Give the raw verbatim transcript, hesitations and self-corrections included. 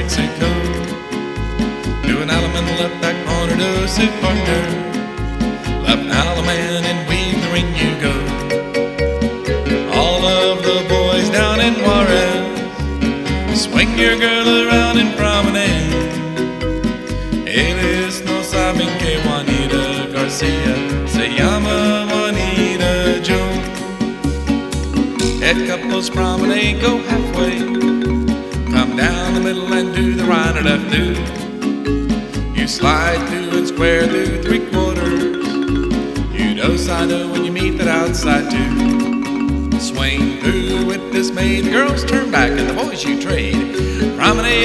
Mexico. Doing Alaman left back corner to Sioux Park there. Left Alaman and weave the ring you go. All of the boys down in Juarez, swing your girl around in promenade. Eres no saben que Juanita Garcia se llama Juanita Jones. Head couples promenade, go halfway, come down the middle and do the right or left do. You slide through and square through three quarters. You know side when you meet that outside two. Swing through with this maid, the girls turn back and the boys you trade. Promenade